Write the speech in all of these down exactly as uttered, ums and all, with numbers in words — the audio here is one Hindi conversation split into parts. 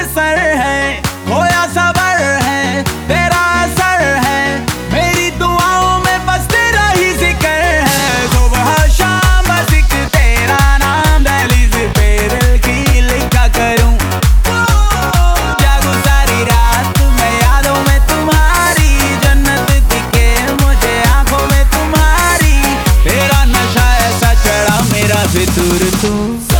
असर है, खोया सबर है, तेरा असर है, मेरी दुआओं में बस तेरा ही जिक्र है। सुबह शाम बस एक तेरा नाम दहलीज पे दिल की लिखा करूं, जागूं सारी रात मैं यादों में तुम्हारी, जन्नत दिखे मुझे आंखों में तुम्हारी, तेरा नशा ऐसा चढ़ा मेरा फितूर तू।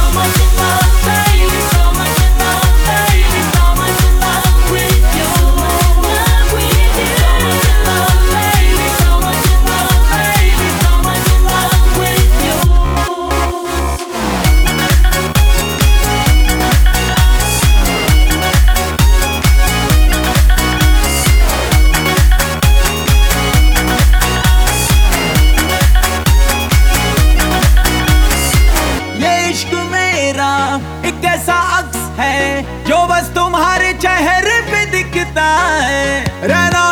एक ऐसा अक्स है जो बस तुम्हारे चेहरे पे दिखता है, रहना